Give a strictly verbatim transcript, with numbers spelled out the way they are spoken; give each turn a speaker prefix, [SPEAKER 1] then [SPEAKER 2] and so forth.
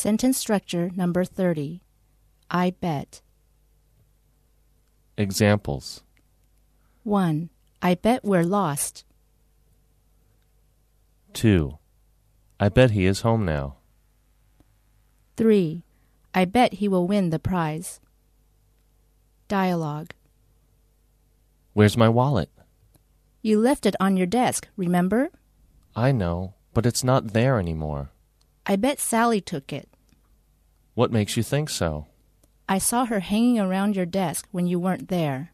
[SPEAKER 1] Sentence structure number thirty. I bet.
[SPEAKER 2] Examples.
[SPEAKER 1] one. I bet we're lost.
[SPEAKER 2] two. I bet he is home now.
[SPEAKER 1] three. I bet he will win the prize. Dialogue.
[SPEAKER 2] Where's my wallet?
[SPEAKER 1] You left it on your desk, remember?
[SPEAKER 2] I know, but it's not there anymore.
[SPEAKER 1] I bet Sally took it.
[SPEAKER 2] What makes you think so?
[SPEAKER 1] I saw her hanging around your desk when you weren't there.